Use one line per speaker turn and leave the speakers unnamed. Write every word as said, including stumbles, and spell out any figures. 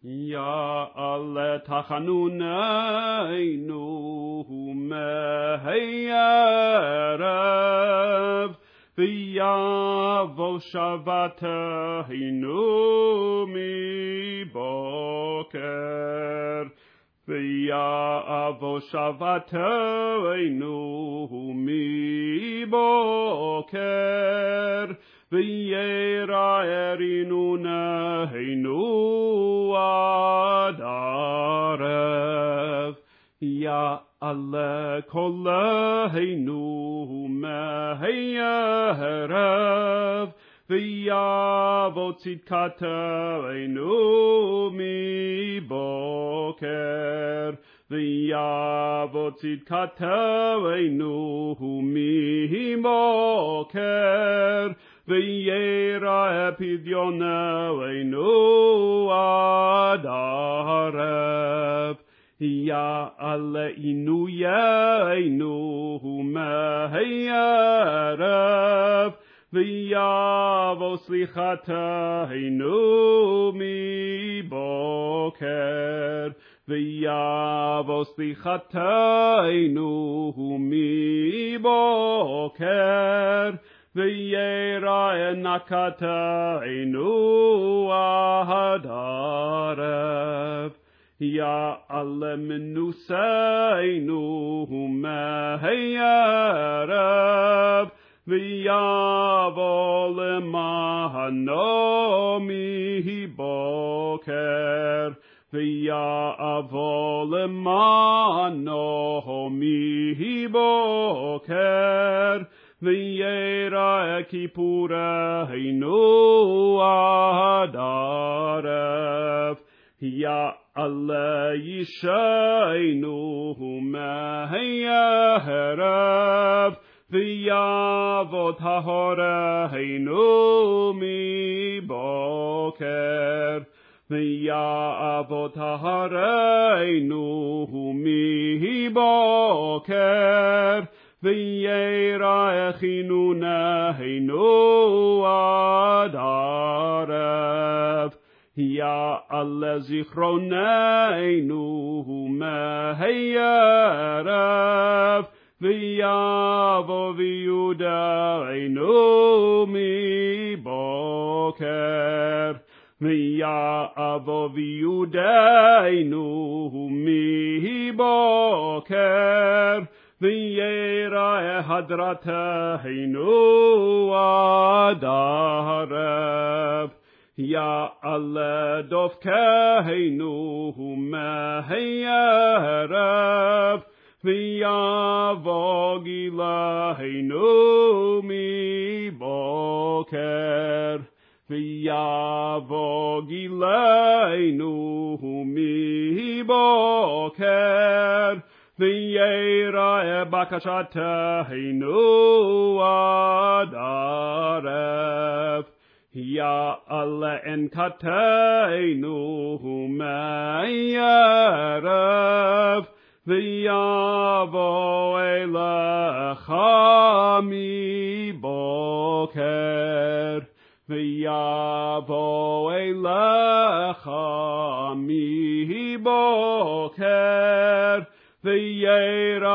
יעלה תחנוננו מהערב, ויבוא שבתנו מבוקר. ויבוא שבתנו מבוקר, וירא ארינוננו עד ערב. יעלה קולנו מהערב, ויבוא צדקתנו מבוקר. ויבוא צדקתנו מבוקר, וירא פדיוננו עד ערב. יעלה עינוינו מהערב, ויבוא סליחתנו מבוקר. ויבוא סליחתנו מבוקר, וירא נקתנו עד ערב. יעלה מנוסנו מהערב, ויבוא למענו מבוקר. ויבוא למענו מבוקר, וירא כיפורנו עד ערב. יעלה ישענו מהערב, ויבוא טהרנו מבוקר. ויבוא טהרנו מבוקר, וירא חינוננו עד ערב. יעלה זיכרוננו מהערב, ויבוא ויודענו מבוקר. ויבוא ויודענו מבוקר, וירא הדרתנו עד ערב. יעלה דופקנו מהערב, ויבוא גילנו מבוקר. ויבוא גילנו מבוקר, וירא בקשתנו עד ערב. יעלה אנקתנו מהערב, ויבוא אליך מבוקר. ויבוא אליך מבוקר, וירא